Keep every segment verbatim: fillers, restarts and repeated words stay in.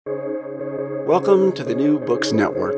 Welcome to the New Books Network.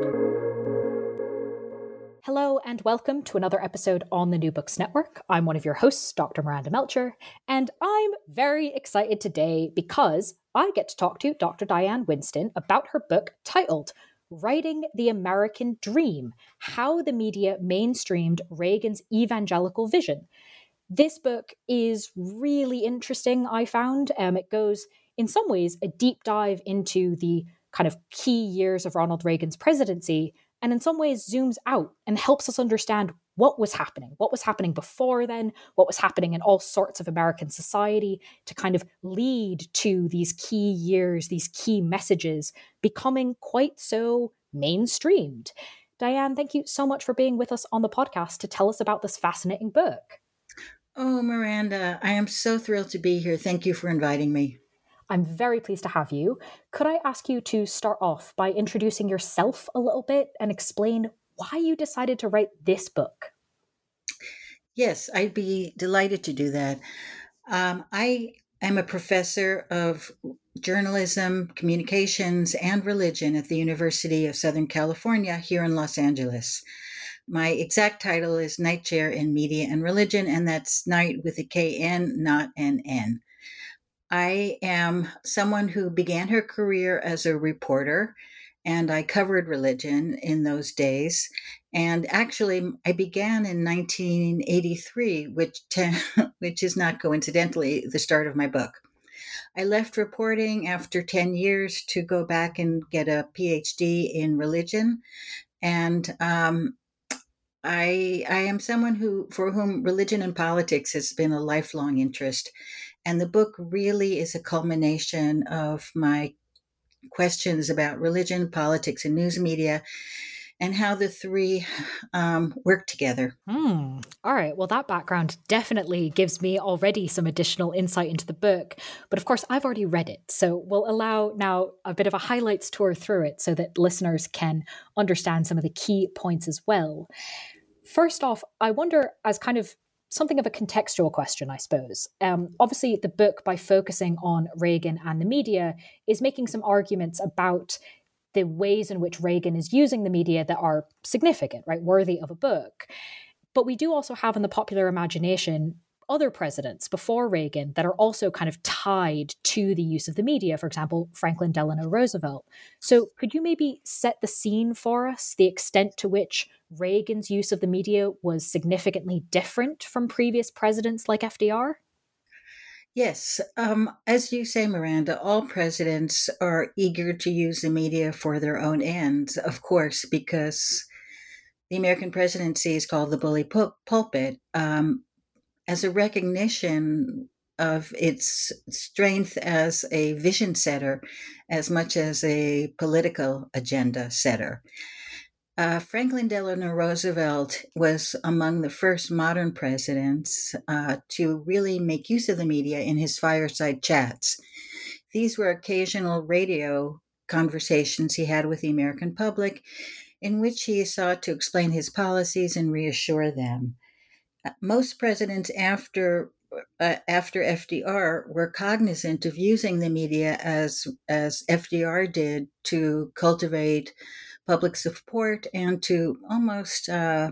Hello and welcome to another episode on the New Books Network. I'm one of your hosts, Doctor Miranda Melcher, and I'm very excited today because I get to talk to Doctor Diane Winston about her book titled Writing the American Dream: How the Media Mainstreamed Reagan's Evangelical Vision. This book is really interesting, I found. Um, it goes, in some ways, a deep dive into the kind of key years of Ronald Reagan's presidency, and in some ways zooms out and helps us understand what was happening, what was happening before then, what was happening in all sorts of American society to kind of lead to these key years, these key messages becoming quite so mainstreamed. Diane, thank you so much for being with us on the podcast to tell us about this fascinating book. Oh, Miranda, I am so thrilled to be here. Thank you for inviting me. I'm very pleased to have you. Could I ask you to start off by introducing yourself a little bit and explain why you decided to write this book? Yes, I'd be delighted to do that. Um, I am a professor of journalism, communications, and religion at the University of Southern California here in Los Angeles. My exact title is Knight Chair in Media and Religion, and that's Knight with a K N, not an N. I am someone who began her career as a reporter, and I covered religion in those days. And actually, I began in nineteen eighty-three, which te- which is not coincidentally the start of my book. I left reporting after ten years to go back and get a P H D in religion, and um, I I am someone who for whom religion and politics has been a lifelong interest. And the book really is a culmination of my questions about religion, politics, and news media, and how the three um, work together. Hmm. All right. Well, that background definitely gives me already some additional insight into the book. But of course, I've already read it. So we'll allow now a bit of a highlights tour through it so that listeners can understand some of the key points as well. First off, I wonder, as kind of something of a contextual question, I suppose. Um, obviously, the book, by focusing on Reagan and the media, is making some arguments about the ways in which Reagan is using the media that are significant, right, worthy of a book. But we do also have in the popular imagination other presidents before Reagan that are also kind of tied to the use of the media, for example, Franklin Delano Roosevelt. So could you maybe set the scene for us, the extent to which Reagan's use of the media was significantly different from previous presidents like F D R? Yes, um, as you say, Miranda, all presidents are eager to use the media for their own ends, of course, because the American presidency is called the bully pul- pulpit. Um, as a recognition of its strength as a vision setter as much as a political agenda setter. Uh, Franklin Delano Roosevelt was among the first modern presidents uh, to really make use of the media in his fireside chats. These were occasional radio conversations he had with the American public in which he sought to explain his policies and reassure them. Most presidents after uh, after F D R were cognizant of using the media as as F D R did to cultivate public support and to almost uh,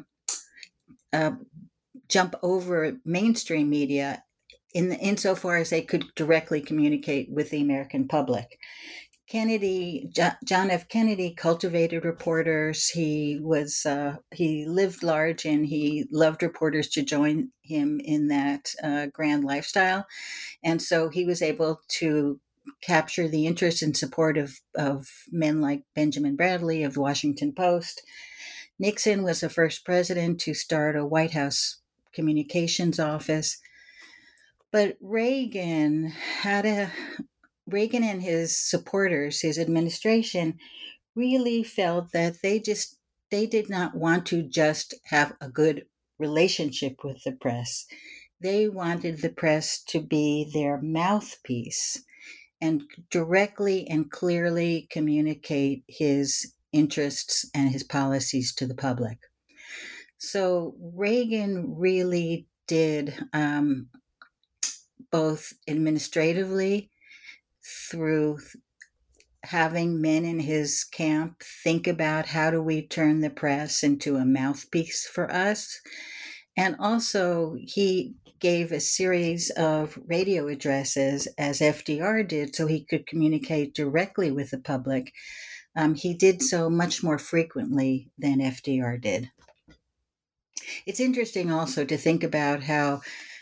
uh, jump over mainstream media in insofar as they could directly communicate with the American public. Kennedy, John F. Kennedy cultivated reporters. He was uh, he lived large, and he loved reporters to join him in that uh, grand lifestyle. And so he was able to capture the interest and support of, of men like Benjamin Bradley of the Washington Post. Nixon was the first president to start a White House communications office. But Reagan had a Reagan and his supporters, his administration, really felt that they just they did not want to just have a good relationship with the press. They wanted the press to be their mouthpiece and directly and clearly communicate his interests and his policies to the public. So Reagan really did um, both administratively through having men in his camp think about how do we turn the press into a mouthpiece for us. And also, he gave a series of radio addresses, as F D R did, so he could communicate directly with the public. Um, he did so much more frequently than F D R did. It's interesting also to think about how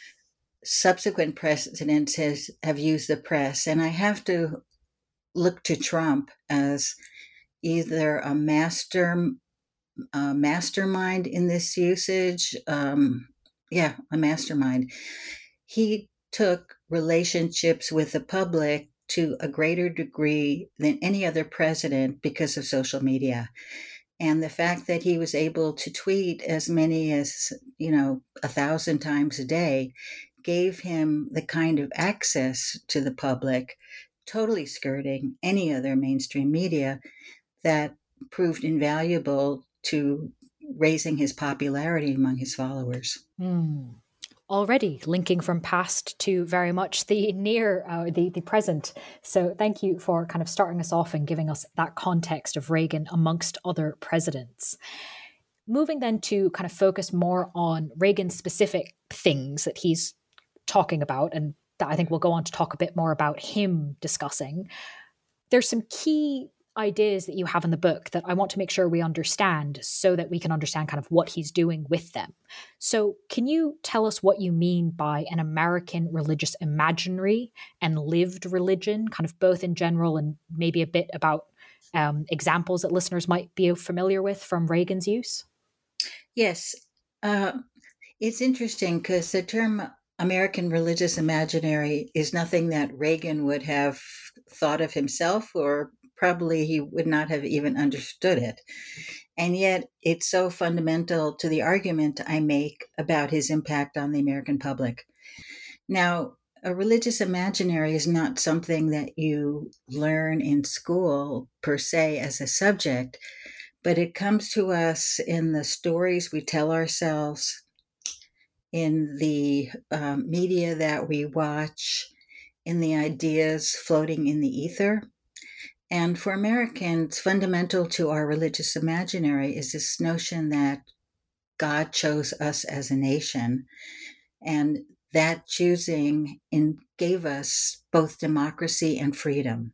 subsequent presidents has, have used the press. And I have to look to Trump as either a master a mastermind in this usage. Um, yeah, a mastermind. He took relationships with the public to a greater degree than any other president because of social media. And the fact that he was able to tweet as many as, you know, a thousand times a day gave him the kind of access to the public, totally skirting any other mainstream media, that proved invaluable to raising his popularity among his followers. Mm. Already linking from past to very much the near, uh, the, the present. So thank you for kind of starting us off and giving us that context of Reagan amongst other presidents. Moving then to kind of focus more on Reagan's specific things that he's talking about, and that I think we'll go on to talk a bit more about him discussing. There's some key ideas that you have in the book that I want to make sure we understand so that we can understand kind of what he's doing with them. So can you tell us what you mean by an American religious imaginary and lived religion, kind of both in general and maybe a bit about um, examples that listeners might be familiar with from Reagan's use? Yes. Uh, it's interesting because the term American religious imaginary is nothing that Reagan would have thought of himself, or probably he would not have even understood it. And yet it's so fundamental to the argument I make about his impact on the American public. Now, a religious imaginary is not something that you learn in school per se as a subject, but it comes to us in the stories we tell ourselves, in the um, media that we watch, in the ideas floating in the ether. And for Americans, fundamental to our religious imaginary is this notion that God chose us as a nation, and that choosing in, gave us both democracy and freedom.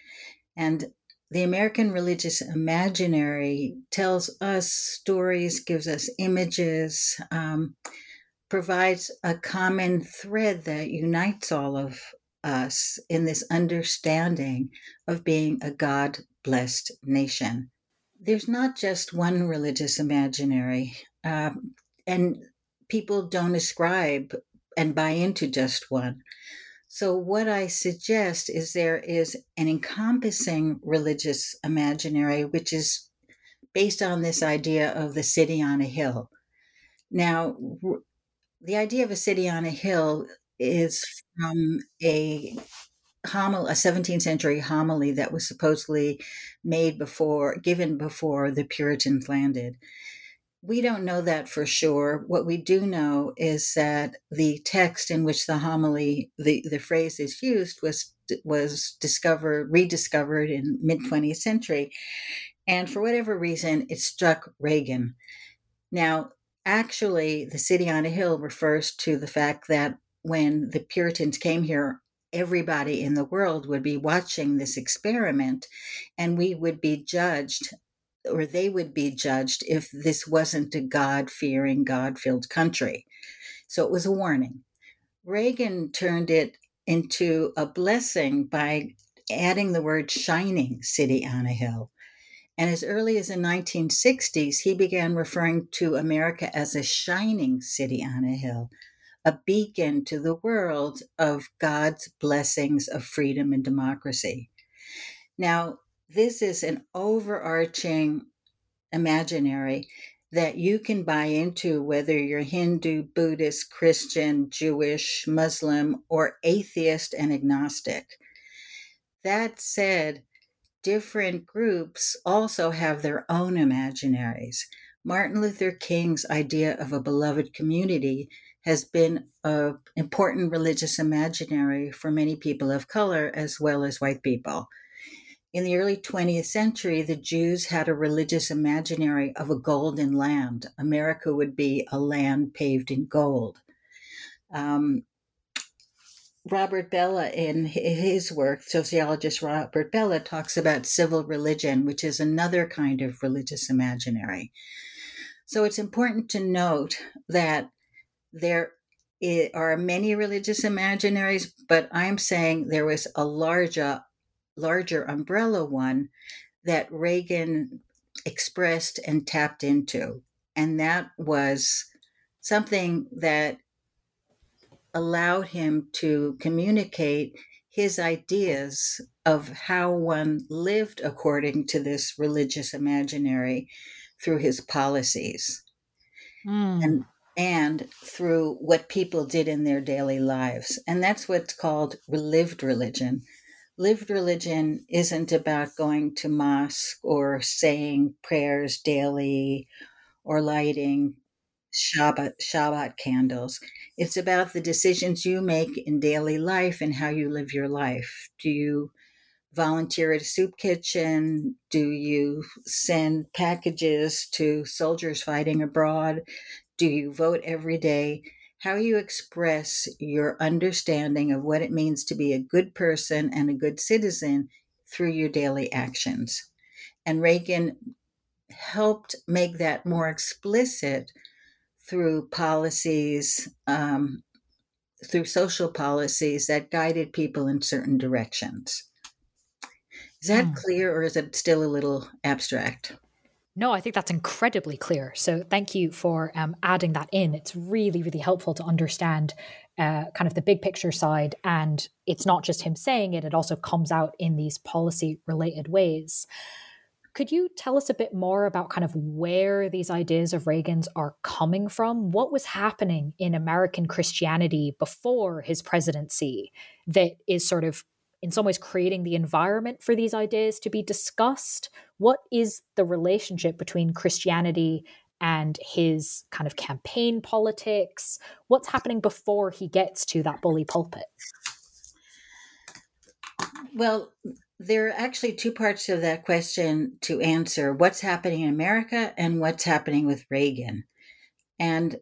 And the American religious imaginary tells us stories, gives us images, um, provides a common thread that unites all of us in this understanding of being a God-blessed nation. There's not just one religious imaginary, um, and people don't ascribe and buy into just one. So what I suggest is there is an encompassing religious imaginary, which is based on this idea of the city on a hill. Now, the idea of a city on a hill is from a homily, a seventeenth century homily that was supposedly made before, given before the Puritans landed. We don't know that for sure. What we do know is that the text in which the homily, the, the phrase is used, was was discovered, rediscovered in mid-twentieth century. And for whatever reason, it struck Reagan. Now, actually, the city on a hill refers to the fact that when the Puritans came here, everybody in the world would be watching this experiment, and we would be judged, or they would be judged, if this wasn't a God-fearing, God-filled country. So it was a warning. Reagan turned it into a blessing by adding the word shining city on a hill. And as early as the nineteen sixties, he began referring to America as a shining city on a hill, a beacon to the world of God's blessings of freedom and democracy. Now, this is an overarching imaginary that you can buy into, whether you're Hindu, Buddhist, Christian, Jewish, Muslim, or atheist and agnostic. That said, different groups also have their own imaginaries. Martin Luther King's idea of a beloved community has been an important religious imaginary for many people of color as well as white people. In the early twentieth century, the Jews had a religious imaginary of a golden land. America would be a land paved in gold. Um, Robert Bellah, in his work, sociologist Robert Bellah, talks about civil religion, which is another kind of religious imaginary. So it's important to note that there are many religious imaginaries, but I'm saying there was a larger, larger umbrella one that Reagan expressed and tapped into. And that was something that allowed him to communicate his ideas of how one lived according to this religious imaginary through his policies Mm. and and through what people did in their daily lives. And that's what's called lived religion. Lived religion isn't about going to mosque or saying prayers daily or lighting Shabbat, Shabbat candles. It's about the decisions you make in daily life and how you live your life. Do you volunteer at a soup kitchen? Do you send packages to soldiers fighting abroad? Do you vote every day? How you express your understanding of what it means to be a good person and a good citizen through your daily actions. And Reagan helped make that more explicit through policies, um, through social policies that guided people in certain directions. Is that Mm. clear, or is it still a little abstract? No, I think that's incredibly clear. So thank you for um, adding that in. It's really, really helpful to understand uh, kind of the big picture side. And it's not just him saying it, it also comes out in these policy related ways. Could you tell us a bit more about kind of where these ideas of Reagan's are coming from? What was happening in American Christianity before his presidency that is sort of in some ways creating the environment for these ideas to be discussed? What is the relationship between Christianity and his kind of campaign politics? What's happening before he gets to that bully pulpit? Well, there are actually two parts of that question to answer: what's happening in America and what's happening with Reagan. And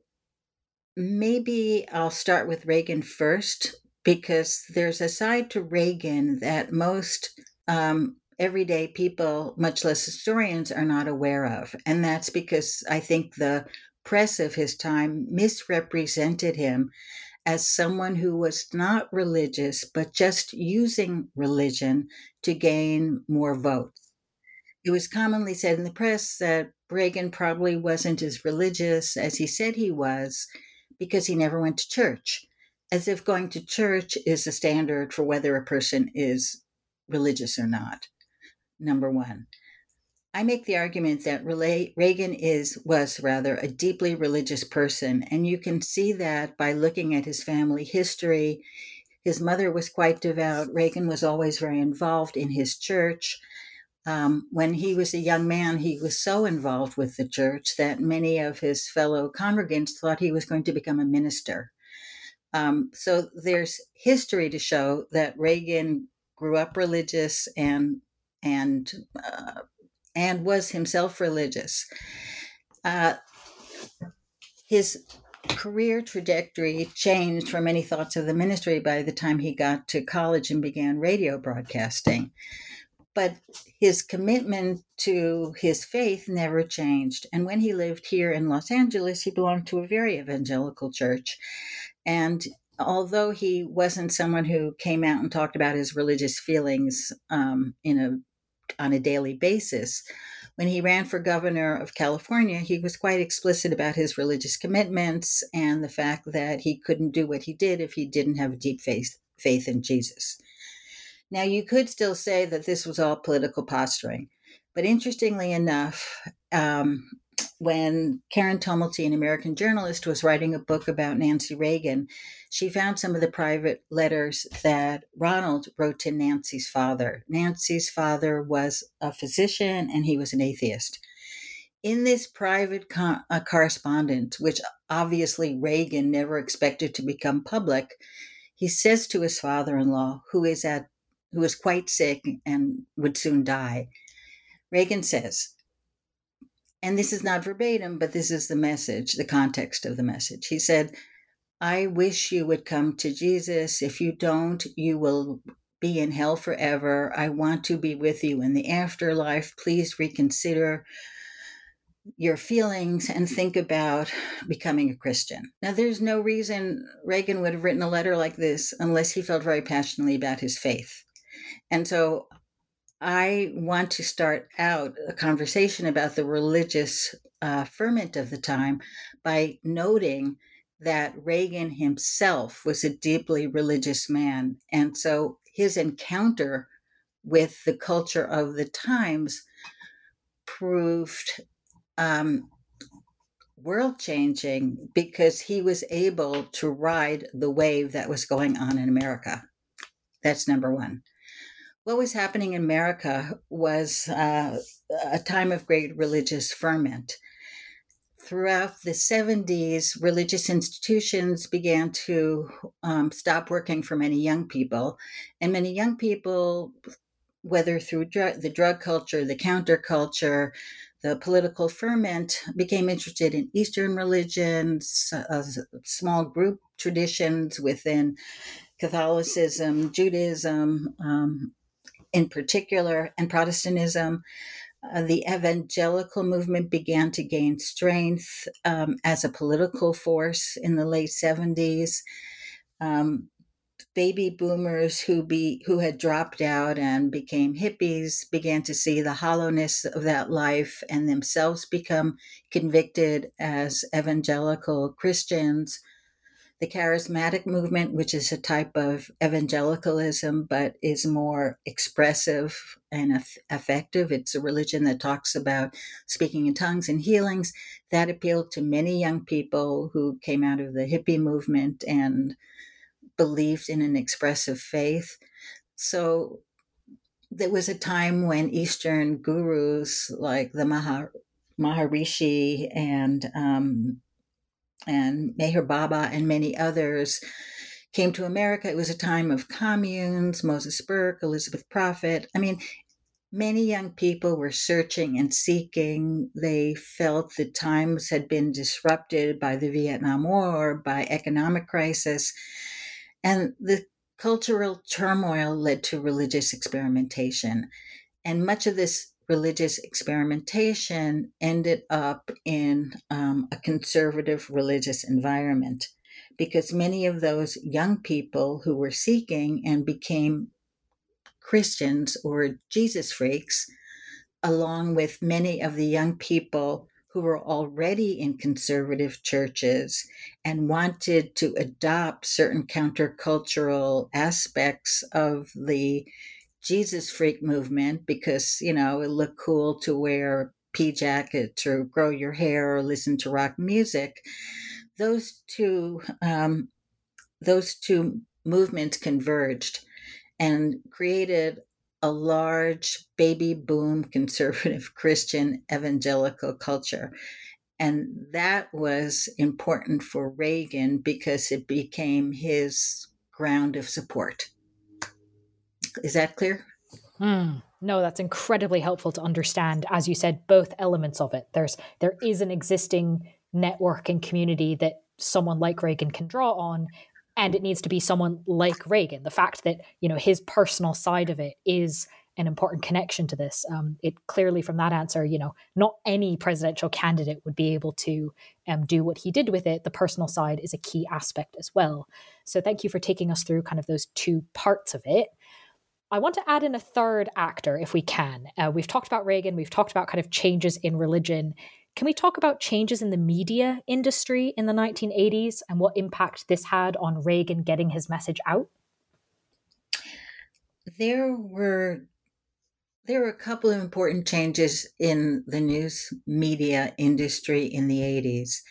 maybe I'll start with Reagan first, because there's a side to Reagan that most um, everyday people, much less historians, are not aware of. And that's because I think the press of his time misrepresented him as someone who was not religious, but just using religion to gain more votes. It was commonly said in the press that Reagan probably wasn't as religious as he said he was because he never went to church, as if going to church is the standard for whether a person is religious or not. Number one. I make the argument that Reagan is was rather a deeply religious person, and you can see that by looking at his family history. His mother was quite devout. Reagan was always very involved in his church. Um, when he was a young man, he was so involved with the church that many of his fellow congregants thought he was going to become a minister. Um, so there's history to show that Reagan grew up religious and and uh, and was himself religious. Uh, his career trajectory changed from any thoughts of the ministry by the time he got to college and began radio broadcasting. But his commitment to his faith never changed. And when he lived here in Los Angeles, he belonged to a very evangelical church. And although he wasn't someone who came out and talked about his religious feelings um, in a on a daily basis, when he ran for governor of California, he was quite explicit about his religious commitments and the fact that he couldn't do what he did if he didn't have a deep faith, faith in Jesus. Now, you could still say that this was all political posturing, but interestingly enough, um, when Karen Tumulty, an American journalist, was writing a book about Nancy Reagan, she found some of the private letters that Ronald wrote to Nancy's father. Nancy's father was a physician and he was an atheist. In this private co- uh, correspondence, which obviously Reagan never expected to become public, he says to his father-in-law, who is at who was quite sick and would soon die. Reagan says, and this is not verbatim, but this is the message, the context of the message. He said, I wish you would come to Jesus. If you don't, you will be in hell forever. I want to be with you in the afterlife. Please reconsider your feelings and think about becoming a Christian. Now, there's no reason Reagan would have written a letter like this unless he felt very passionately about his faith. And so I want to start out a conversation about the religious uh, ferment of the time by noting that Reagan himself was a deeply religious man. And so his encounter with the culture of the times proved um, world-changing because he was able to ride the wave that was going on in America. That's number one. What was happening in America was uh, a time of great religious ferment. Throughout the seventies, religious institutions began to um, stop working for many young people. And many young people, whether through dr- the drug culture, the counterculture, the political ferment, became interested in Eastern religions, uh, small group traditions within Catholicism, Judaism, um, in particular, and Protestantism. Uh, the evangelical movement began to gain strength um, as a political force in the late seventies. Um, baby boomers who be who had dropped out and became hippies began to see the hollowness of that life and themselves become convicted as evangelical Christians. The charismatic movement, which is a type of evangelicalism but is more expressive and effective, it's a religion that talks about speaking in tongues and healings, that appealed to many young people who came out of the hippie movement and believed in an expressive faith. So there was a time when Eastern gurus like the Maha, Maharishi and um, and Meher Baba and many others came to America. It was a time of communes, Moses Burke, Elizabeth Prophet. I mean, many young people were searching and seeking. They felt the times had been disrupted by the Vietnam War, by economic crisis, and the cultural turmoil led to religious experimentation. And much of this religious experimentation ended up in um, a conservative religious environment because many of those young people who were seeking and became Christians or Jesus freaks, along with many of the young people who were already in conservative churches and wanted to adopt certain countercultural aspects of the Jesus freak movement because, you know, it looked cool to wear pea jackets or grow your hair or listen to rock music. Those two, um, those two movements converged and created a large baby boom conservative Christian evangelical culture. And that was important for Reagan because it became his ground of support. Is that clear? Mm, no, that's incredibly helpful to understand. As you said, both elements of it. There's there is an existing network and community that someone like Reagan can draw on, and it needs to be someone like Reagan. The fact that, you know, his personal side of it is an important connection to this. Um, it clearly from that answer, you know, not any presidential candidate would be able to um, do what he did with it. The personal side is a key aspect as well. So thank you for taking us through kind of those two parts of it. I want to add in a third actor if we can. Uh, we've talked about Reagan. We've talked about kind of changes in religion. Can we talk about changes in the media industry in the nineteen eighties and what impact this had on Reagan getting his message out? There were there were a couple of important changes in the news media industry in the eighties.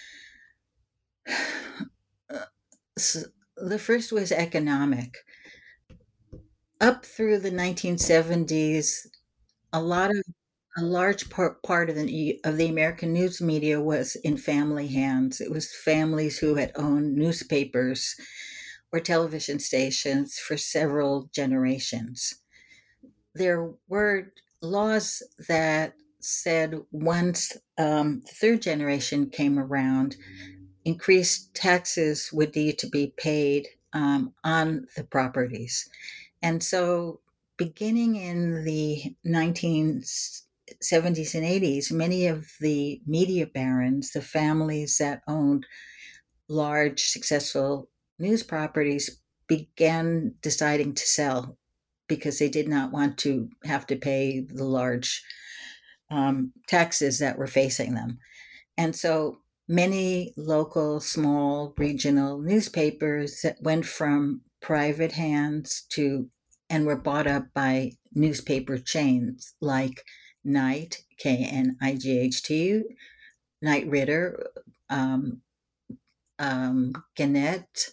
So the first was economic. Up through the nineteen seventies, a lot of a large part, part of the of the American news media was in family hands. It was families who had owned newspapers or television stations for several generations. There were laws that said once um, the third generation came around, increased taxes would need to be paid um, on the properties. And so, beginning in the nineteen seventies and eighties, many of the media barons, the families that owned large, successful news properties, began deciding to sell because they did not want to have to pay the large um, taxes that were facing them. And so many local, small, regional newspapers that went from private hands to and were bought up by newspaper chains like Knight, K N I G H T, Knight Ridder, um, um, Gannett,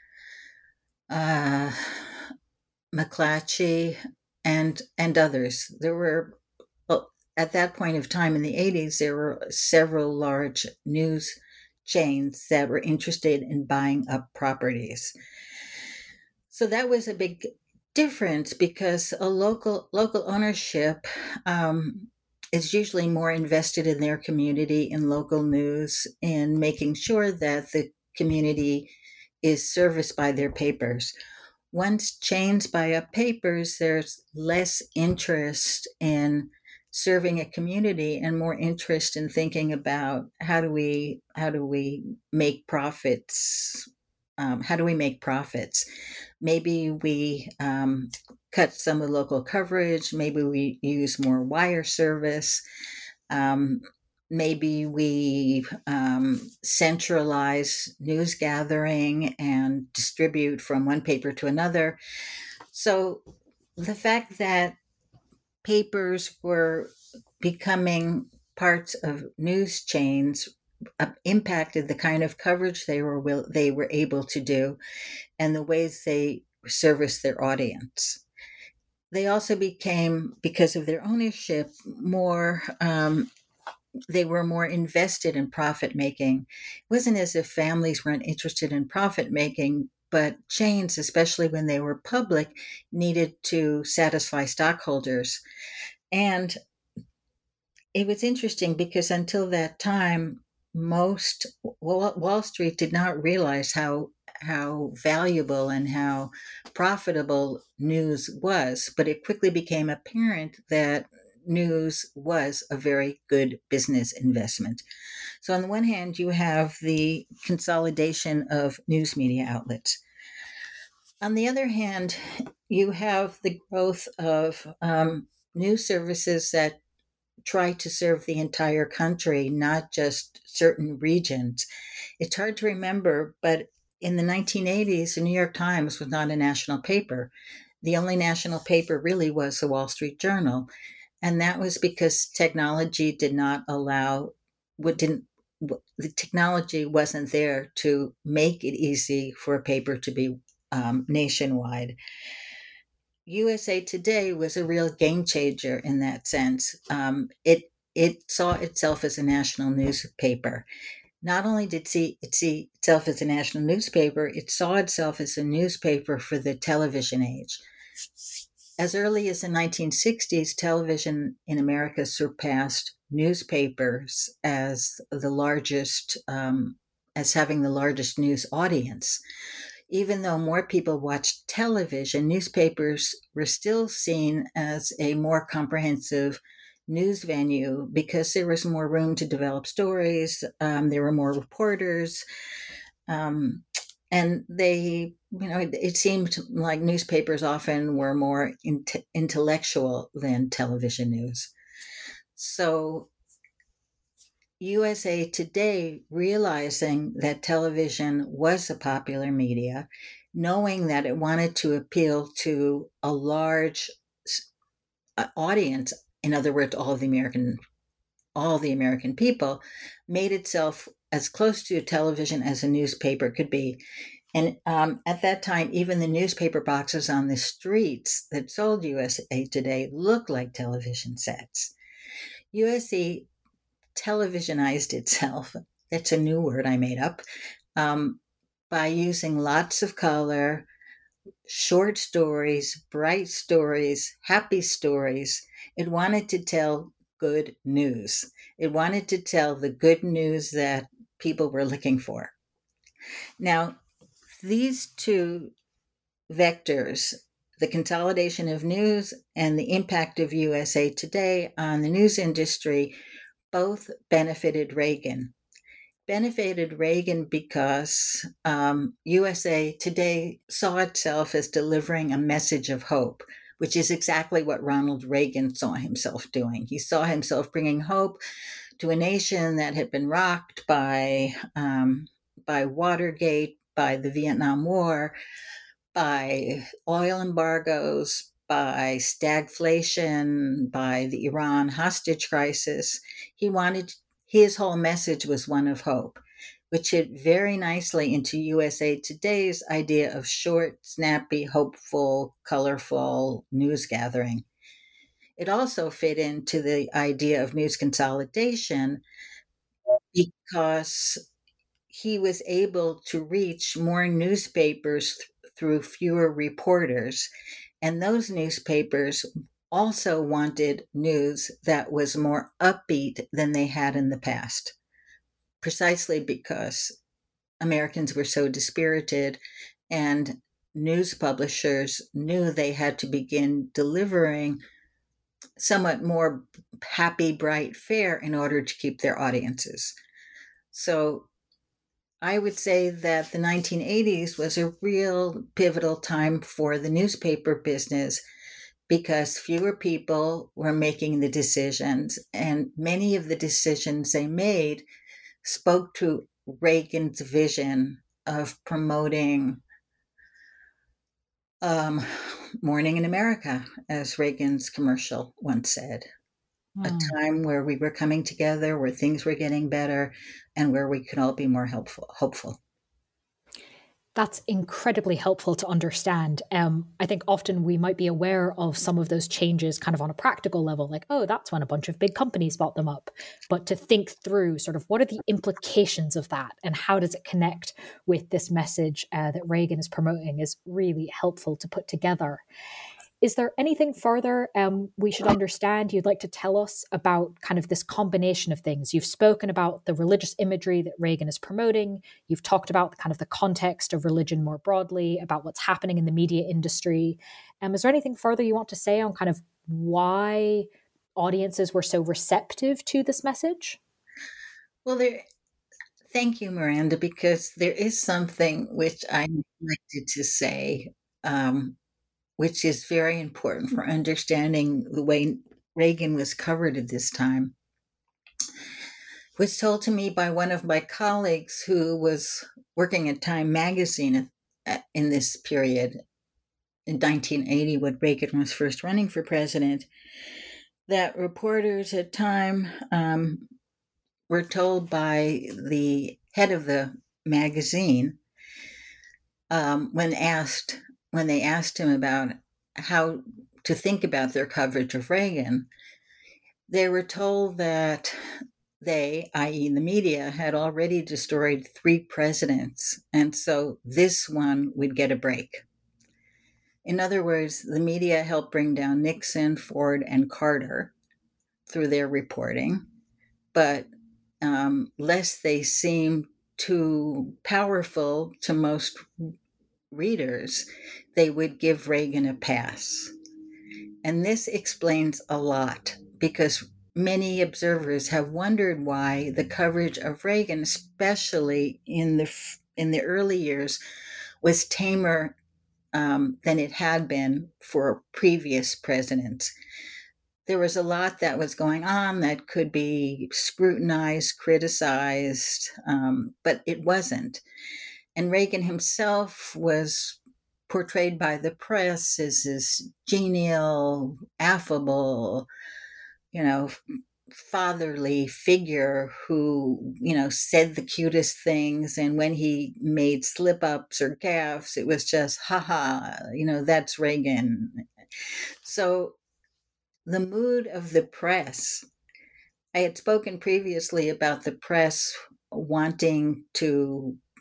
uh, McClatchy, and and others. There were, well, at that point of time in the eighties, there were several large news chains that were interested in buying up properties. So that was a big difference because a local local ownership um, is usually more invested in their community, in local news, in making sure that the community is serviced by their papers. Once chains buy up papers, there's less interest in serving a community and more interest in thinking about how do we how do we make profits. Um, how do we make profits? Maybe we um, cut some of the local coverage. Maybe we use more wire service. Um, maybe we um, centralize news gathering and distribute from one paper to another. So the fact that papers were becoming parts of news chains uh, impacted the kind of coverage they were will, they were able to do and the ways they serviced their audience. They also became, because of their ownership, more um, they were more invested in profit making. It wasn't as if families weren't interested in profit making, but chains, especially when they were public, needed to satisfy stockholders. And it was interesting because until that time, most Wall Street did not realize how how valuable and how profitable news was, but it quickly became apparent that news was a very good business investment. So on the one hand, you have the consolidation of news media outlets. On the other hand, you have the growth of um, news services that try to serve the entire country, not just certain regions. It's hard to remember, but in the nineteen eighties, the New York Times was not a national paper. The only national paper really was the Wall Street Journal. And that was because technology did not allow, what didn't, the technology wasn't there to make it easy for a paper to be um, nationwide. U S A Today was a real game changer in that sense. Um, it it saw itself as a national newspaper. Not only did it see itself as a national newspaper, it saw itself as a newspaper for the television age. As early as the nineteen sixties, television in America surpassed newspapers as the largest, um, as having the largest news audience. Even though more people watched television, newspapers were still seen as a more comprehensive news venue because there was more room to develop stories. Um, there were more reporters. Um, and they, you know, it, it seemed like newspapers often were more in- intellectual than television news. So U S A Today, realizing that television was a popular media, knowing that it wanted to appeal to a large audience, in other words, all of the American, all the American people, made itself as close to television as a newspaper could be. And um, at that time, even the newspaper boxes on the streets that sold U S A Today looked like television sets. U S A televisionized itself. That's a new word I made up. Um, by using lots of color, short stories, bright stories, happy stories. It wanted to tell good news. It wanted to tell the good news that people were looking for. Now, these two vectors, the consolidation of news and the impact of U S A Today on the news industry, both benefited Reagan. Benefited Reagan because um, U S A Today saw itself as delivering a message of hope, which is exactly what Ronald Reagan saw himself doing. He saw himself bringing hope to a nation that had been rocked by um, by Watergate, by the Vietnam War, by oil embargoes, by stagflation, by the Iran hostage crisis. He wanted, his whole message was one of hope, which hit very nicely into U S A Today's idea of short, snappy, hopeful, colorful news gathering. It also fit into the idea of news consolidation because he was able to reach more newspapers th- through fewer reporters. And those newspapers also wanted news that was more upbeat than they had in the past, precisely because Americans were so dispirited and news publishers knew they had to begin delivering somewhat more happy, bright fare in order to keep their audiences. So I would say that the nineteen eighties was a real pivotal time for the newspaper business because fewer people were making the decisions, and many of the decisions they made spoke to Reagan's vision of promoting um, morning in America, as Reagan's commercial once said. A Hmm. time where we were coming together, where things were getting better, and where we could all be more helpful, hopeful. That's incredibly helpful to understand. Um, I think often we might be aware of some of those changes kind of on a practical level, like, oh, that's when a bunch of big companies bought them up. But to think through sort of what are the implications of that and how does it connect with this message uh, that Reagan is promoting is really helpful to put together. Is there anything further um, we should understand you'd like to tell us about kind of this combination of things? You've spoken about the religious imagery that Reagan is promoting. You've talked about the kind of the context of religion more broadly, about what's happening in the media industry. Um, is there anything further you want to say on kind of why audiences were so receptive to this message? Well, there, thank you, Miranda, because there is something which I neglected to say, um, which is very important for understanding the way Reagan was covered at this time. It was told to me by one of my colleagues who was working at Time magazine at, in this period in nineteen eighty, when Reagan was first running for president, that reporters at Time um, were told by the head of the magazine um, when asked when they asked him about how to think about their coverage of Reagan, they were told that they, i e, the media, had already destroyed three presidents, and so this one would get a break. In other words, the media helped bring down Nixon, Ford, and Carter through their reporting, but um, lest they seem too powerful to most readers, they would give Reagan a pass. And this explains a lot because many observers have wondered why the coverage of Reagan, especially in the in the early years, was tamer um, than it had been for previous presidents. There was a lot that was going on that could be scrutinized, criticized, um, but it wasn't. And Reagan himself was portrayed by the press as this genial, affable, you know, fatherly figure who, you know, said the cutest things. And when he made slip ups or gaffes, it was just, haha, you know, that's Reagan. So the mood of the press, I had spoken previously about the press wanting to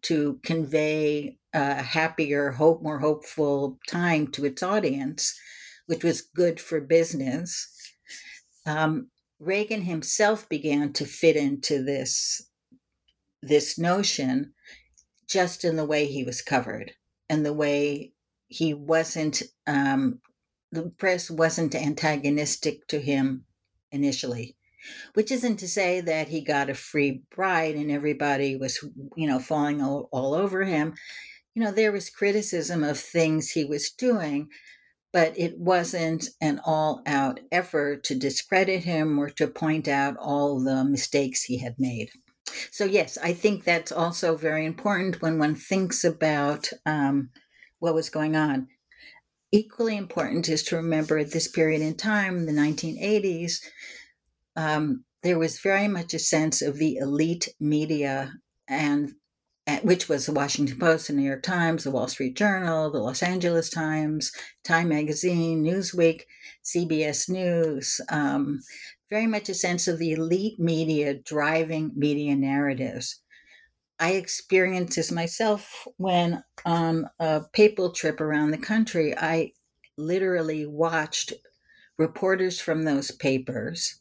to convey a happier, hope, more hopeful time to its audience, which was good for business. Um, Reagan himself began to fit into this, this notion just in the way he was covered and the way he wasn't, um, the press wasn't antagonistic to him initially, which isn't to say that he got a free ride and everybody was, you know, falling all, all over him. You know, there was criticism of things he was doing, but it wasn't an all-out effort to discredit him or to point out all the mistakes he had made. So yes, I think that's also very important when one thinks about um, what was going on. Equally important is to remember at this period in time, the nineteen eighties, um, there was very much a sense of the elite media, and which was the Washington Post, the New York Times, the Wall Street Journal, the Los Angeles Times, Time Magazine, Newsweek, C B S News, um, very much a sense of the elite media driving media narratives. I experienced this myself when on a papal trip around the country, I literally watched reporters from those papers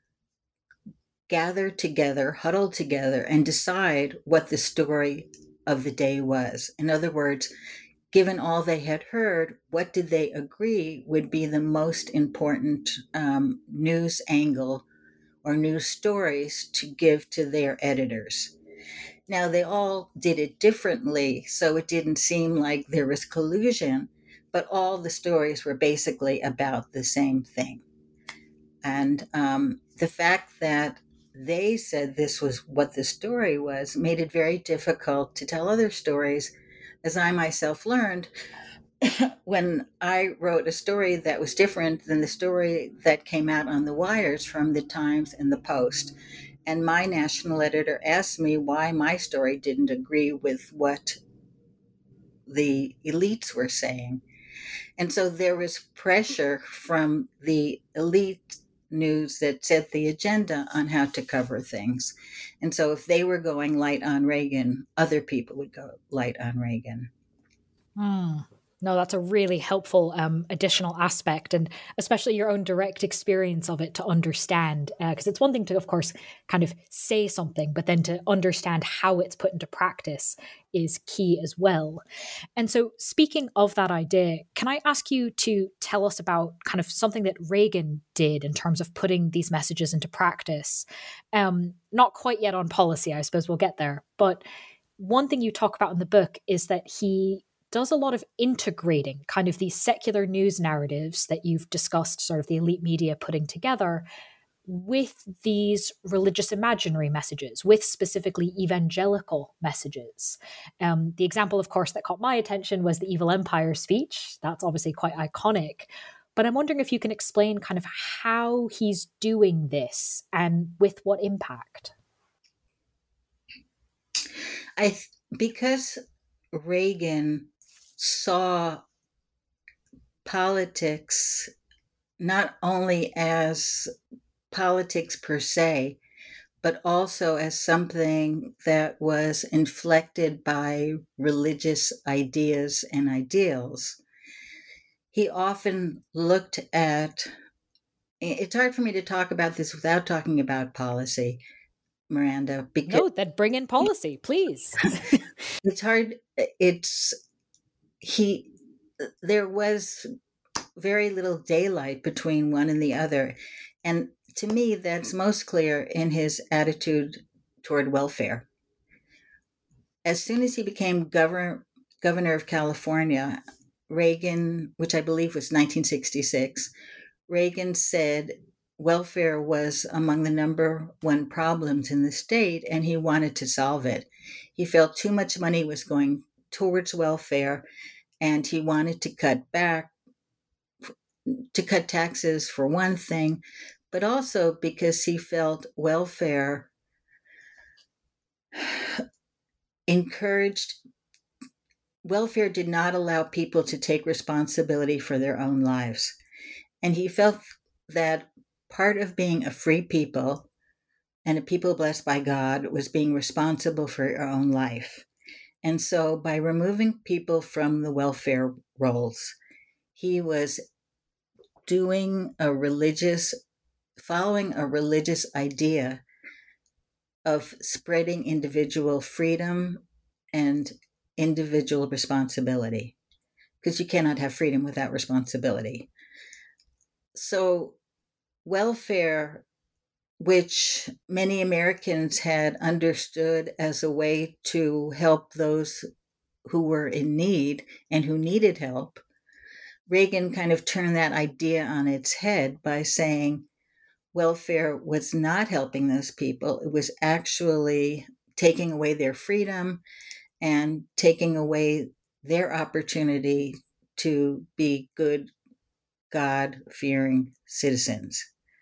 gather together, huddle together, and decide what the story of the day was. In other words, given all they had heard, what did they agree would be the most important um, news angle or news stories to give to their editors? Now, they all did it differently, so it didn't seem like there was collusion, but all the stories were basically about the same thing. And um, the fact that they said this was what the story was made it very difficult to tell other stories, as I myself learned when I wrote a story that was different than the story that came out on the wires from the Times and the Post. And my national editor asked me why my story didn't agree with what the elites were saying. And so there was pressure from the elite news that set the agenda on how to cover things. And so if they were going light on Reagan, other people would go light on Reagan. Mm. No, that's a really helpful um, additional aspect, and especially your own direct experience of it to understand. Because uh, it's one thing to, of course, kind of say something, but then to understand how it's put into practice is key as well. And so speaking of that idea, can I ask you to tell us about kind of something that Reagan did in terms of putting these messages into practice? Um, not quite yet on policy, I suppose we'll get there. But one thing you talk about in the book is that he does a lot of integrating kind of these secular news narratives that you've discussed, sort of the elite media putting together, with these religious imaginary messages, with specifically evangelical messages. Um, the example, of course, that caught my attention was the Evil Empire speech. That's obviously quite iconic. But I'm wondering if you can explain kind of how he's doing this and with what impact. I th- because Reagan saw politics not only as politics per se, but also as something that was inflected by religious ideas and ideals. He often looked at, it's hard for me to talk about this without talking about policy, Miranda, because no, then bring in policy, please. It's hard. It's he. There was very little daylight between one and the other, and to me, that's most clear in his attitude toward welfare. As soon as he became governor governor of California, Reagan, which I believe was nineteen sixty-six, Reagan said welfare was among the number one problems in the state, and he wanted to solve it. He felt too much money was going towards welfare, and he wanted to cut back, to cut taxes for one thing, but also because he felt welfare encouraged, welfare did not allow people to take responsibility for their own lives. And he felt that part of being a free people and a people blessed by God was being responsible for your own life. And so by removing people from the welfare rolls, he was doing a religious, following a religious idea of spreading individual freedom and individual responsibility, because you cannot have freedom without responsibility. So welfare, which many Americans had understood as a way to help those who were in need and who needed help, Reagan kind of turned that idea on its head by saying welfare was not helping those people. It was actually taking away their freedom and taking away their opportunity to be good, God-fearing citizens.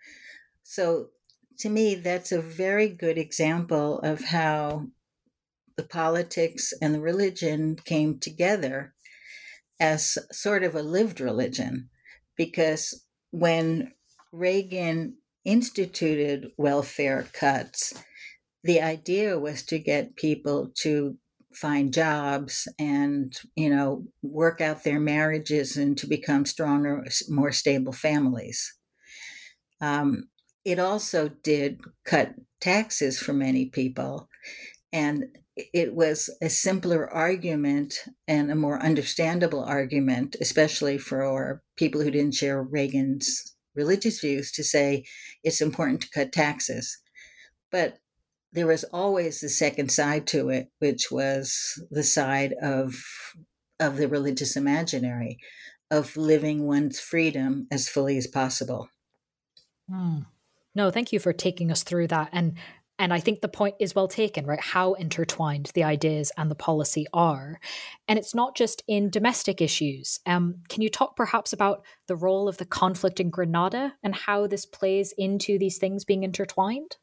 So to me, that's a very good example of how the politics and the religion came together as sort of a lived religion, because when Reagan instituted welfare cuts, the idea was to get people to find jobs and, you know, work out their marriages and to become stronger, more stable families. Um, it also did cut taxes for many people, and it was a simpler argument and a more understandable argument, especially for people who didn't share Reagan's religious views, to say it's important to cut taxes. But there was always the second side to it, which was the side of of the religious imaginary, of living one's freedom as fully as possible. Mm. No, thank you for taking us through that. And and I think the point is well taken, right? How intertwined the ideas and the policy are. And it's not just in domestic issues. Um, can you talk perhaps about the role of the conflict in Grenada and how this plays into these things being intertwined?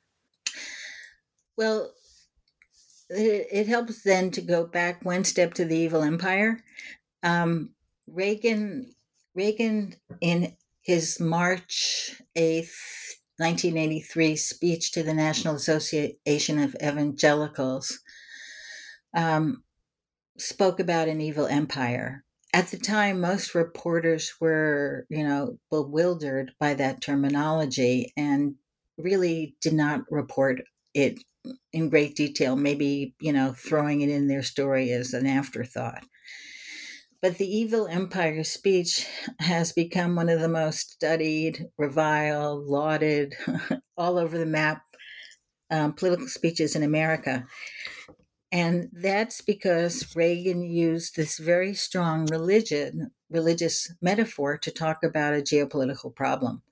Well, it, it helps then to go back one step to the evil empire. Um, Reagan, Reagan, in his March eighth, nineteen eighty-three speech to the National Association of Evangelicals, um, spoke about an evil empire. At the time, most reporters were, you know, bewildered by that terminology and really did not report it in great detail, maybe, you know, throwing it in their story as an afterthought. But the evil empire speech has become one of the most studied, reviled, lauded, all over the map um, political speeches in America. And that's because Reagan used this very strong religion, religious metaphor to talk about a geopolitical problem.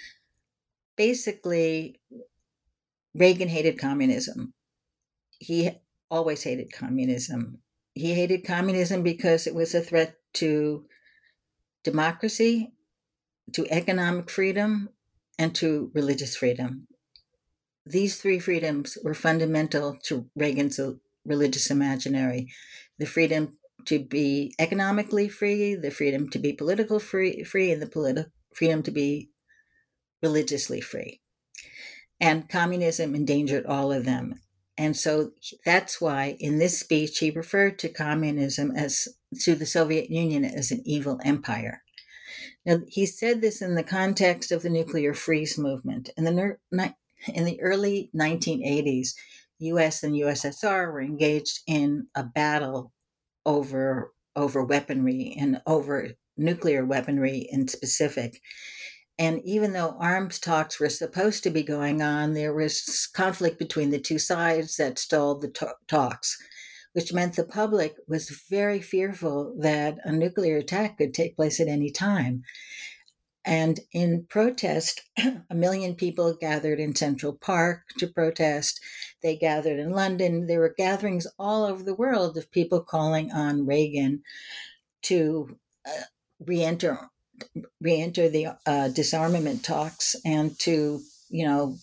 Basically, Reagan hated communism. He always hated communism. He hated communism because it was a threat to democracy, to economic freedom, and to religious freedom. These three freedoms were fundamental to Reagan's religious imaginary: the freedom to be economically free, the freedom to be political free, free and the politi- freedom to be religiously free. And communism endangered all of them. And so that's why in this speech he referred to communism as, to the Soviet Union, as an evil empire. Now, he said this in the context of the nuclear freeze movement. In the, in the early nineteen eighties, U S and U S S R were engaged in a battle over, over weaponry and over nuclear weaponry in specific. And even though arms talks were supposed to be going on, there was conflict between the two sides that stalled the to- talks, which meant the public was very fearful that a nuclear attack could take place at any time. And in protest, a million people gathered in Central Park to protest. They gathered in London. There were gatherings all over the world of people calling on Reagan to uh, re-enter re-enter the uh, disarmament talks and to, you know,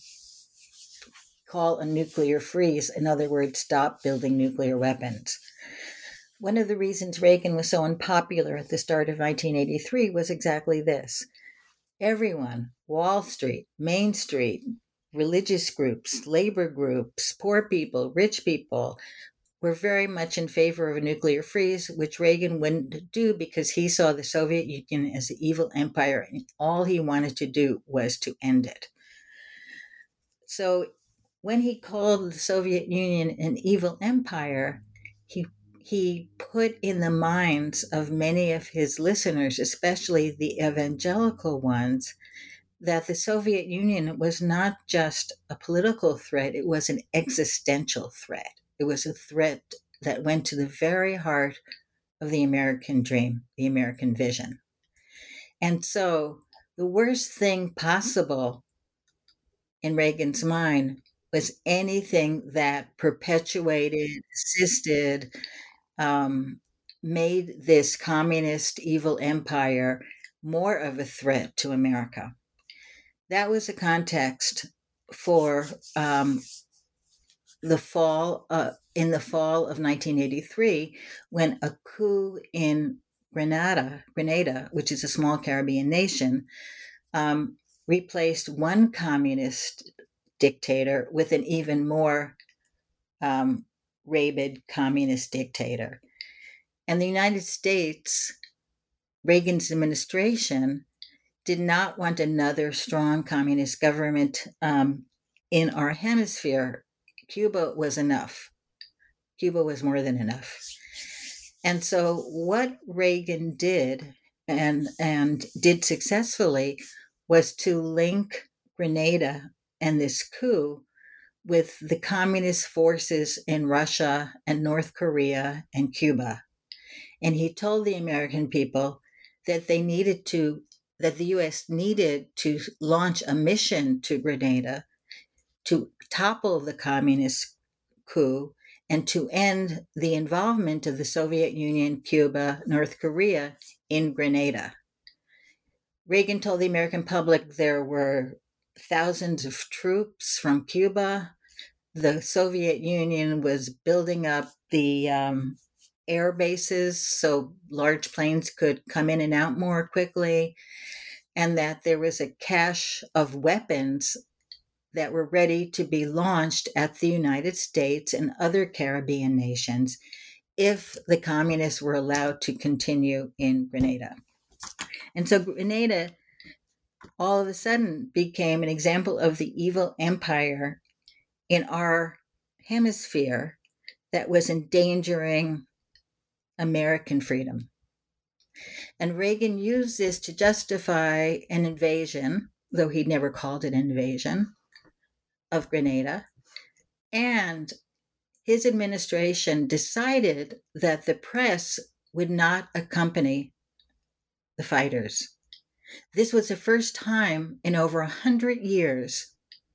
call a nuclear freeze. In other words, stop building nuclear weapons. One of the reasons Reagan was so unpopular at the start of nineteen eighty-three was exactly this. Everyone, Wall Street, Main Street, religious groups, labor groups, poor people, rich people, were very much in favor of a nuclear freeze, which Reagan wouldn't do because he saw the Soviet Union as an evil empire, and all he wanted to do was to end it. So when he called the Soviet Union an evil empire, he he put in the minds of many of his listeners, especially the evangelical ones, that the Soviet Union was not just a political threat, it was an existential threat. It was a threat that went to the very heart of the American dream, the American vision. And so the worst thing possible in Reagan's mind was anything that perpetuated, assisted, um, made this communist evil empire more of a threat to America. That was the context for um, the fall, uh, in the fall of nineteen eighty-three, when a coup in Grenada, Grenada, which is a small Caribbean nation, um, replaced one communist dictator with an even more um, rabid communist dictator. And the United States, Reagan's administration, did not want another strong communist government um, in our hemisphere. Cuba was enough. Cuba was more than enough. And so what Reagan did, and, and did successfully, was to link Grenada and this coup with the communist forces in Russia and North Korea and Cuba. And he told the American people that they needed to, that the U S needed to launch a mission to Grenada to topple the communist coup and to end the involvement of the Soviet Union, Cuba, North Korea in Grenada. Reagan told the American public there were thousands of troops from Cuba. The Soviet Union was building up the um, air bases so large planes could come in and out more quickly, and that there was a cache of weapons that were ready to be launched at the United States and other Caribbean nations if the communists were allowed to continue in Grenada. And so Grenada all of a sudden became an example of the evil empire in our hemisphere that was endangering American freedom. And Reagan used this to justify an invasion, though he never called it an invasion, of Grenada. And his administration decided that the press would not accompany the fighters. This was the first time in over a hundred years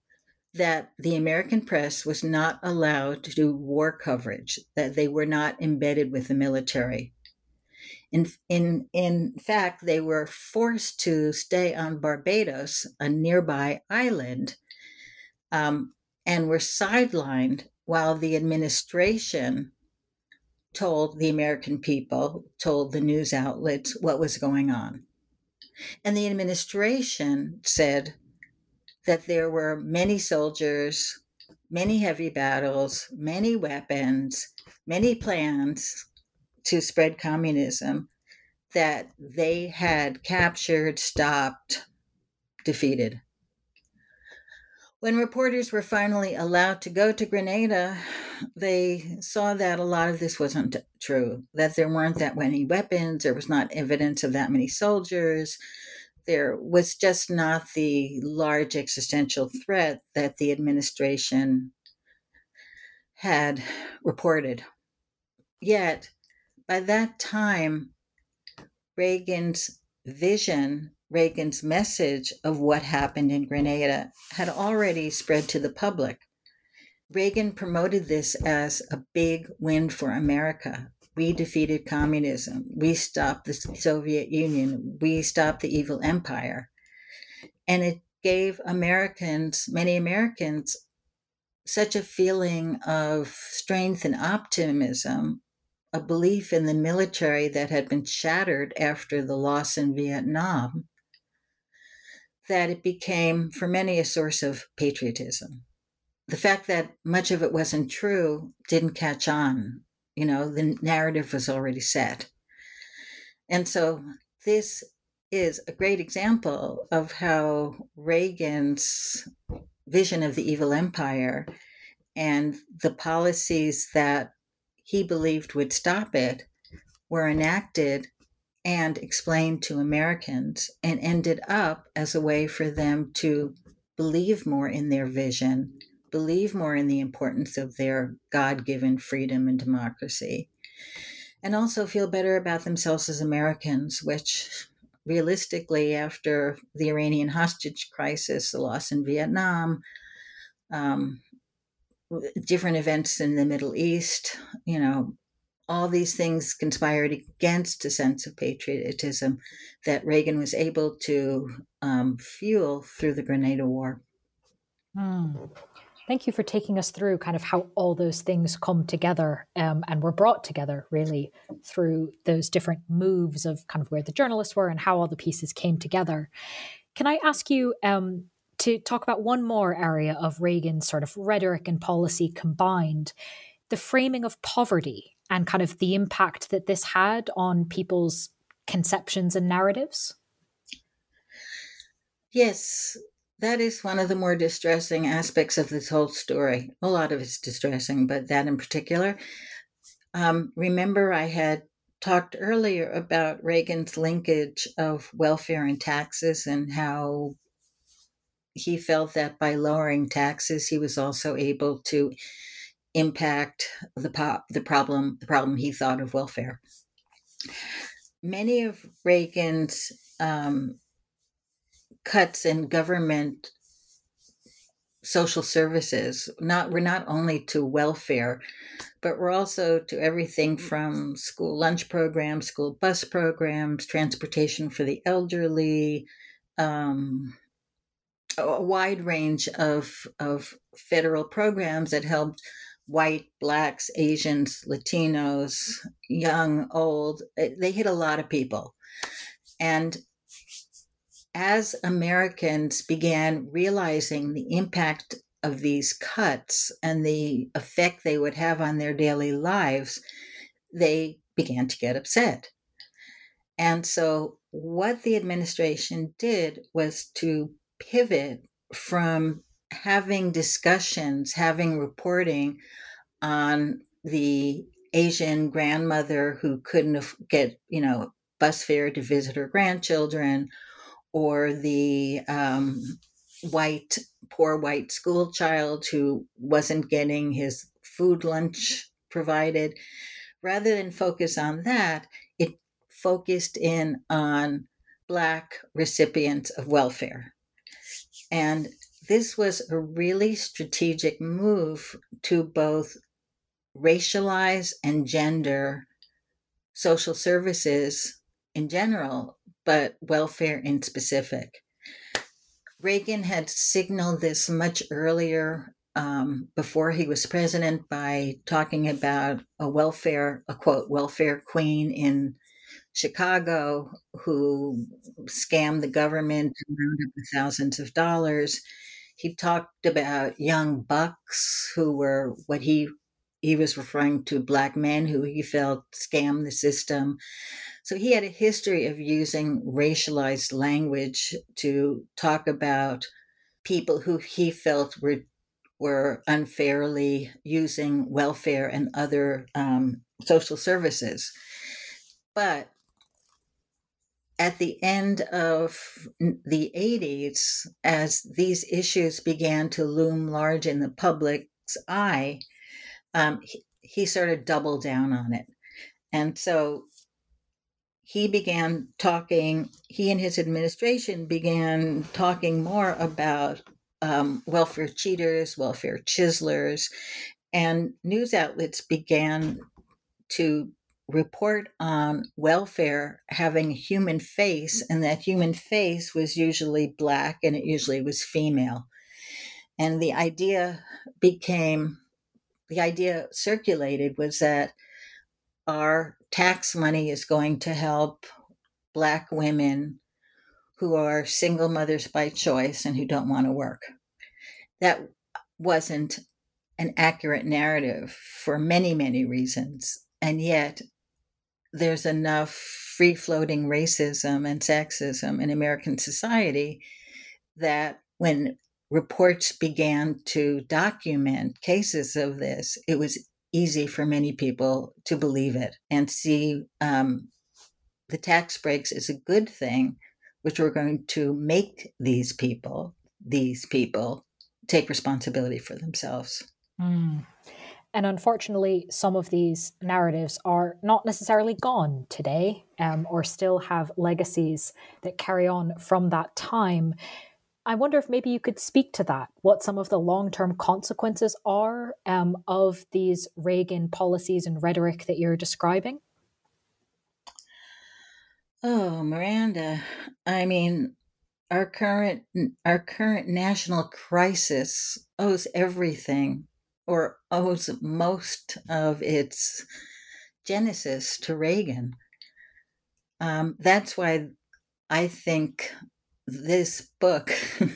that the American press was not allowed to do war coverage, that they were not embedded with the military. In, in, in fact, they were forced to stay on Barbados, a nearby island, um, and were sidelined while the administration told the American people, told the news outlets what was going on. And the administration said that there were many soldiers, many heavy battles, many weapons, many plans to spread communism that they had captured, stopped, defeated. When reporters were finally allowed to go to Grenada, they saw that a lot of this wasn't true, that there weren't that many weapons, there was not evidence of that many soldiers, there was just not the large existential threat that the administration had reported. Yet, by that time, Reagan's vision, Reagan's message of what happened in Grenada had already spread to the public. Reagan promoted this as a big win for America. We defeated communism. We stopped the Soviet Union. We stopped the evil empire. And it gave Americans, many Americans, such a feeling of strength and optimism, a belief in the military that had been shattered after the loss in Vietnam, that it became, for many, a source of patriotism. the fact that much of it wasn't true didn't catch on. You know, the narrative was already set. And so this is a great example of how Reagan's vision of the evil empire and the policies that he believed would stop it were enacted and explained to Americans and ended up as a way for them to believe more in their vision, believe more in the importance of their God-given freedom and democracy, and also feel better about themselves as Americans, which realistically, after the Iranian hostage crisis, the loss in Vietnam, um, different events in the Middle East, you know, all these things conspired against a sense of patriotism that Reagan was able to um, fuel through the Grenada War. Mm. Thank you for taking us through kind of how all those things come together um, and were brought together really through those different moves of kind of where the journalists were and how all the pieces came together. Can I ask you um, to talk about one more area of Reagan's sort of rhetoric and policy combined, the framing of poverty and kind of the impact that this had on people's conceptions and narratives? Yes, that is one of the more distressing aspects of this whole story. A lot of it's distressing, but that in particular. Um, remember, I had talked earlier about Reagan's linkage of welfare and taxes and how he felt that by lowering taxes, he was also able to impact the pop, the problem, the problem he thought of welfare. Many of Reagan's um, cuts in government social services not were not only to welfare, but were also to everything from school lunch programs, school bus programs, transportation for the elderly, um, a wide range of of federal programs that helped white, blacks, Asians, Latinos, young, old. They hit a lot of people. And as Americans began realizing the impact of these cuts and the effect they would have on their daily lives, they began to get upset. And so what the administration did was to pivot from having discussions, having reporting on the Asian grandmother who couldn't get, you know, bus fare to visit her grandchildren, or the um, white, poor white school child who wasn't getting his food lunch provided. Rather than focus on that, it focused in on Black recipients of welfare. And this was a really strategic move to both racialize and gender social services in general, but welfare in specific. Reagan had signaled this much earlier, um, before he was president, by talking about a welfare, a quote, welfare queen in Chicago who scammed the government and rounded up thousands of dollars. He talked about young bucks who were what he he was referring to Black men who he felt scammed the system. So he had a history of using racialized language to talk about people who he felt were were unfairly using welfare and other um, social services. But at the end of the eighties, as these issues began to loom large in the public's eye, um, he, he sort of doubled down on it. And so he began talking, he and his administration began talking more about um, welfare cheaters, welfare chiselers, and news outlets began to report on welfare having a human face, and that human face was usually Black and it usually was female. And the idea became, the idea circulated was that our tax money is going to help Black women who are single mothers by choice and who don't want to work. That wasn't an accurate narrative for many, many reasons. And yet, there's enough free floating racism and sexism in American society that when reports began to document cases of this, it was easy for many people to believe it and see um, the tax breaks as a good thing, which were going to make these people, these people, take responsibility for themselves. Mm. And unfortunately, some of these narratives are not necessarily gone today, um, or still have legacies that carry on from that time. I wonder if maybe you could speak to that, what some of the long-term consequences are um, of these Reagan policies and rhetoric that you're describing. Oh, Miranda, I mean, our current our current national crisis owes everything, or owes most of its genesis, to Reagan. Um, that's why I think this book,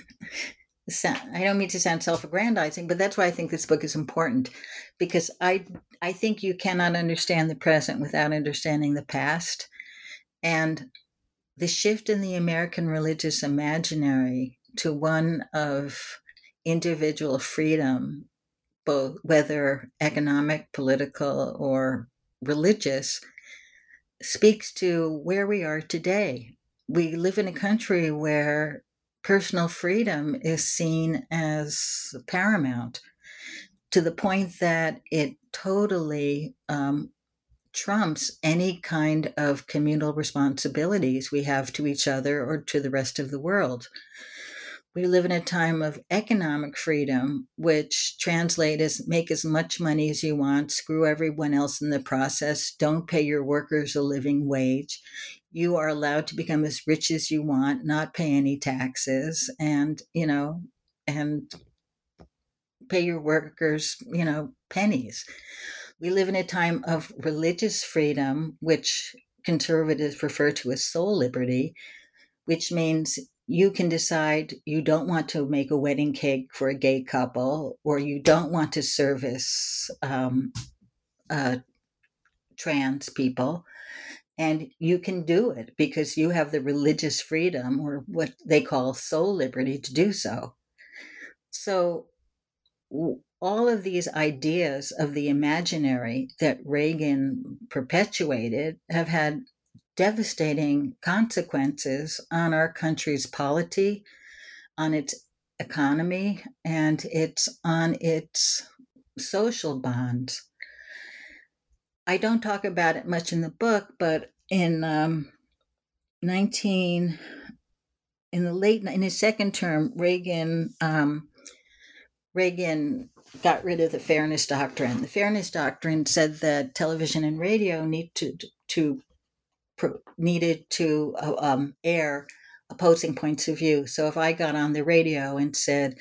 I don't mean to sound self-aggrandizing, but that's why I think this book is important, because I I think you cannot understand the present without understanding the past. And the shift in the American religious imaginary to one of individual freedom, both whether economic, political, or religious, speaks to where we are today. We live in a country where personal freedom is seen as paramount, to the point that it totally um, trumps any kind of communal responsibilities we have to each other or to the rest of the world. We live in a time of economic freedom, which translate as make as much money as you want, screw everyone else in the process, don't pay your workers a living wage. You are allowed to become as rich as you want, not pay any taxes, and, you know, and pay your workers, you know, pennies. We live in a time of religious freedom, which conservatives refer to as soul liberty, which means you can decide you don't want to make a wedding cake for a gay couple, or you don't want to service um, uh, trans people. And you can do it because you have the religious freedom, or what they call soul liberty, to do so. So all of these ideas of the imaginary that Reagan perpetuated have had devastating consequences on our country's polity, on its economy, and it's on its social bonds. I don't talk about it much in the book, but in um, nineteen in the late in his second term, Reagan um, Reagan got rid of the Fairness Doctrine. The Fairness Doctrine said that television and radio need to to needed to uh, um, air opposing points of view. So if I got on the radio and said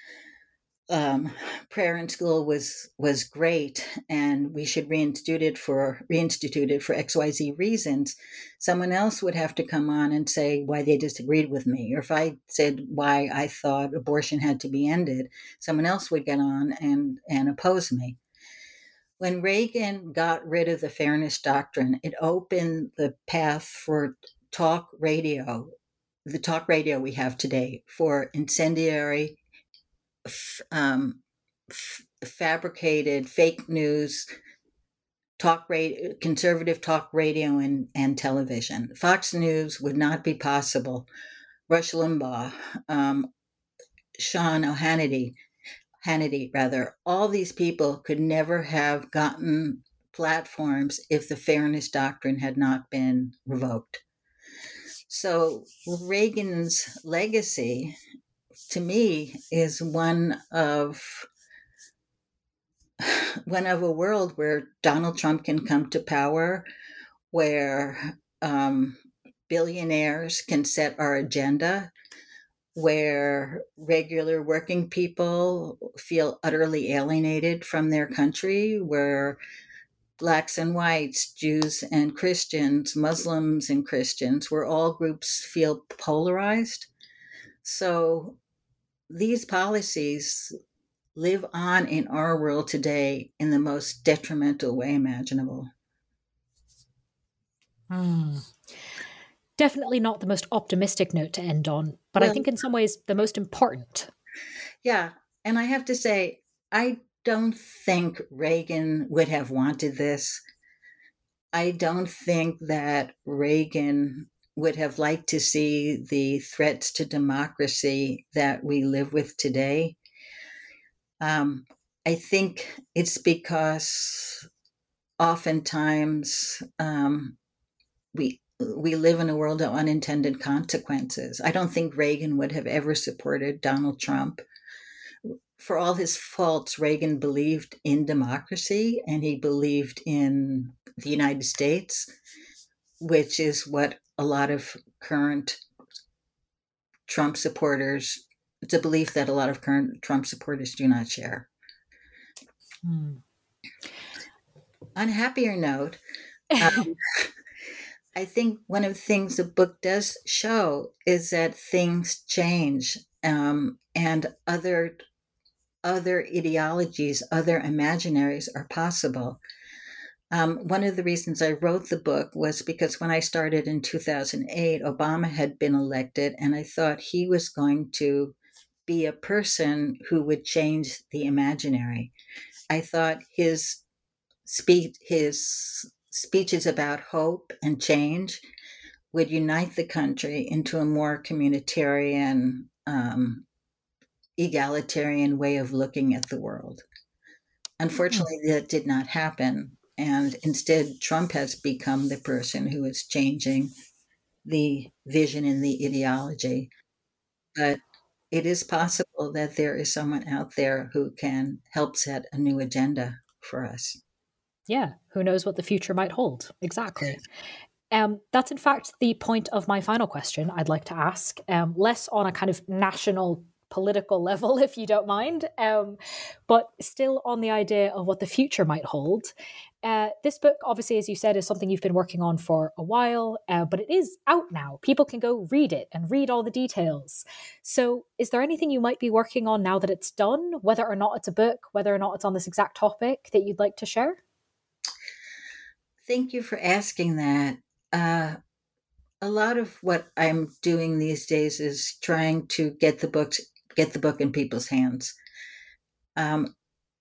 um, prayer in school was was great and we should reinstitute it for reinstitute it for X Y Z reasons, someone else would have to come on and say why they disagreed with me. Or if I said why I thought abortion had to be ended, someone else would get on and and oppose me. When Reagan got rid of the Fairness Doctrine, it opened the path for talk radio, the talk radio we have today, for incendiary, um, f- fabricated fake news, talk radio, conservative talk radio and, and television. Fox News would not be possible. Rush Limbaugh, um, Sean O'Hannity, Hannity, rather, all these people could never have gotten platforms if the Fairness Doctrine had not been revoked. So Reagan's legacy, to me, is one of one of a world where Donald Trump can come to power, where um, billionaires can set our agenda, where regular working people feel utterly alienated from their country, where blacks and whites, Jews and Christians, Muslims and Christians, where all groups feel polarized. So these policies live on in our world today in the most detrimental way imaginable. Hmm. Definitely not the most optimistic note to end on, but Well, I think in some ways the most important. yeah. And I have to say, I don't think Reagan would have wanted this. I don't think that Reagan would have liked to see the threats to democracy that we live with today. Um, I think it's because oftentimes um, we we live in a world of unintended consequences. I don't think Reagan would have ever supported Donald Trump. For all his faults, Reagan believed in democracy and he believed in the United States, which is what a lot of current Trump supporters, it's a belief that a lot of current Trump supporters do not share. Hmm. On a happier note, um, I think one of the things the book does show is that things change, um, and other other ideologies, other imaginaries are possible. Um, one of the reasons I wrote the book was because when I started in two thousand eight, Obama had been elected, and I thought he was going to be a person who would change the imaginary. I thought his speech, his speeches about hope and change would unite the country into a more communitarian, um, egalitarian way of looking at the world. Unfortunately, mm. that did not happen. And instead, Trump has become the person who is changing the vision and the ideology. But it is possible that there is someone out there who can help set a new agenda for us. Yeah, who knows what the future might hold? Exactly. Um, that's in fact the point of my final question I'd like to ask, um, less on a kind of national political level, if you don't mind, um, but still on the idea of what the future might hold. Uh, this book, obviously, as you said, is something you've been working on for a while, uh, but it is out now. People can go read it and read all the details. So is there anything you might be working on now that it's done, whether or not it's a book, whether or not it's on this exact topic, that you'd like to share? Thank you for asking that. Uh, a lot of what I'm doing these days is trying to get the books, get the book in people's hands. Um,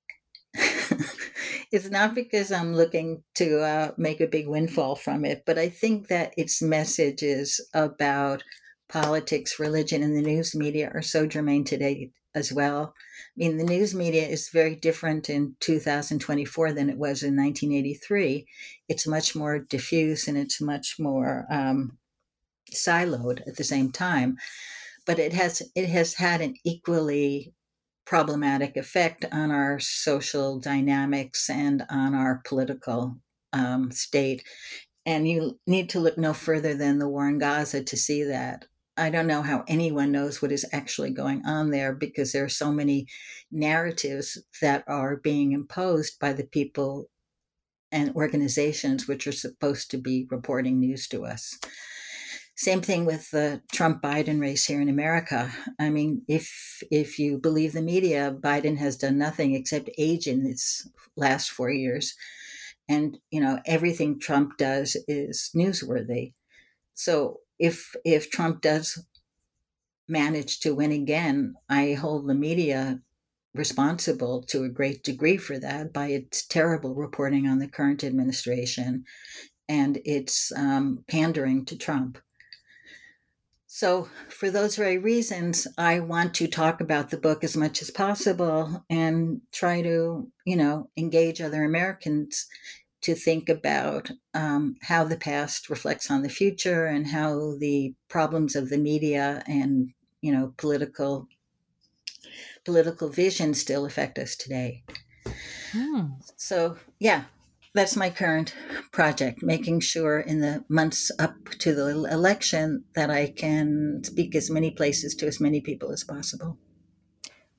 it's not because I'm looking to uh, make a big windfall from it, but I think that its messages about politics, religion, and the news media are so germane today as well. I mean, the news media is very different in two thousand twenty-four than it was in nineteen eighty-three. It's much more diffuse and it's much more um, siloed at the same time, but it has it has had an equally problematic effect on our social dynamics and on our political um, state. And you need to look no further than the war in Gaza to see that. I don't know how anyone knows what is actually going on there because there are so many narratives that are being imposed by the people and organizations which are supposed to be reporting news to us. Same thing with the Trump-Biden race here in America. I mean, if if you believe the media, Biden has done nothing except age in its last four years. And, you know, everything Trump does is newsworthy. So if if Trump does manage to win again, I hold the media responsible to a great degree for that by its terrible reporting on the current administration and its um, pandering to Trump. So for those very reasons, I want to talk about the book as much as possible and try to, you know, engage other Americans to think about um, how the past reflects on the future and how the problems of the media and, you know, political political vision still affect us today. Hmm. So, yeah, that's my current project, making sure in the months up to the election that I can speak as many places to as many people as possible.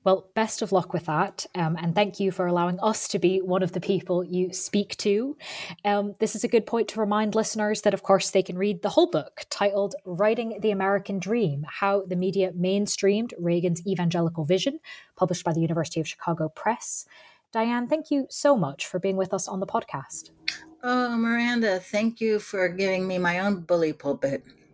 Well, best of luck with that. Um, and thank you for allowing us to be one of the people you speak to. Um, this is a good point to remind listeners that, of course, they can read the whole book titled Writing the American Dream: How the Media Mainstreamed Reagan's Evangelical Vision, published by the University of Chicago Press. Diane, thank you so much for being with us on the podcast. Oh, Miranda, thank you for giving me my own bully pulpit.